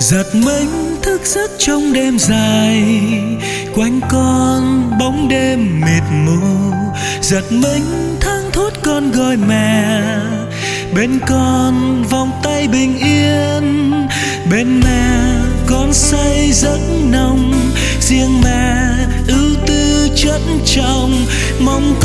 Giật mình thức giấc trong đêm dài, quanh con bóng đêm mịt mù. Giật mình thang thốt con gọi mẹ, bên con vòng tay bình yên. Bên mẹ con say giấc nồng, riêng mẹ ưu tư chất trọng, mong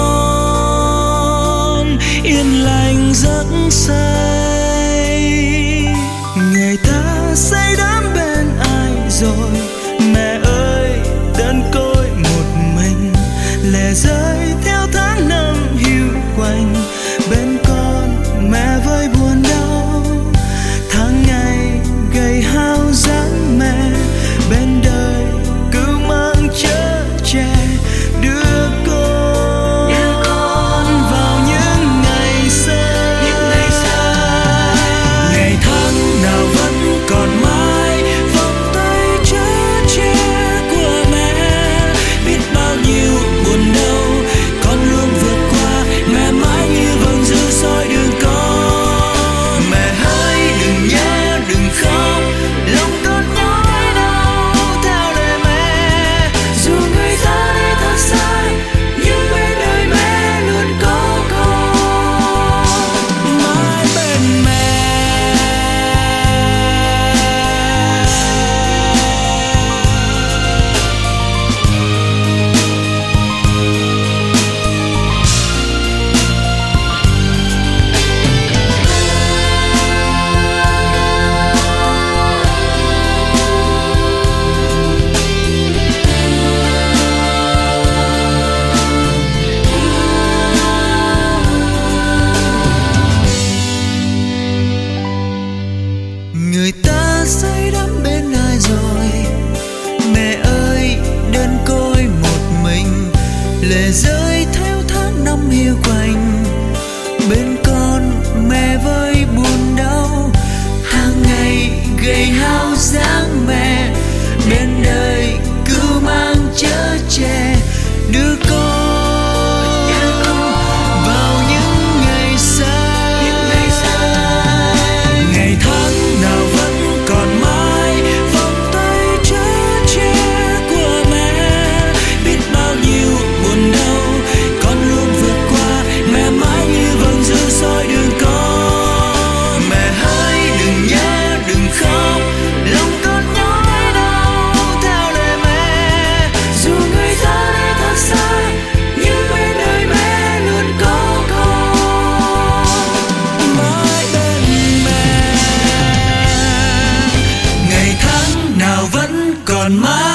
con yên lành giấc say. Người ta say đắm bên ai rồi, mẹ ơi đơn côi một mình, lệ rơi theo tháng năm hiu quạnh. Bên con mẹ với buồn đau, tháng ngày gầy hao dáng mẹ, bên đời cứ mang chở che đưa con vào những ngày xa. Ngày tháng nào vẫn còn mãi vòng tay chở che của mẹ, biết bao nhiêu buồn đau con luôn vượt qua, mẹ mãi như vầng dư soi đường con. Mẹ hỡi đừng nhớ đừng khóc, lòng con nhói đau theo lời mẹ. Dù người ta đi thật xa, nhưng bên đời mẹ luôn có con, mãi bên mẹ. Người ta say đắm bên ai rồi, mẹ ơi đơn côi một mình, lệ rơi theo tháng năm hiu quạnh. Bên con mẹ với buồn đau, hàng ngày gầy hao dáng mẹ, bên đời cứ mang chở che đưa con vào những ngày xa. Ngày tháng nào vẫn còn mãi vòng tay chở che của mẹ, biết bao nhiêu buồn đau con luôn vượt qua, mẹ mãi như vầng dư soi đường con. Mẹ hỡi đừng nhớ đừng khóc, lòng con nhói đau theo lời mẹ. Dù người ta đi thật xa, nhưng bên đời mẹ luôn có con, mãi bên mẹ. Ngày tháng nào vẫn còn mãi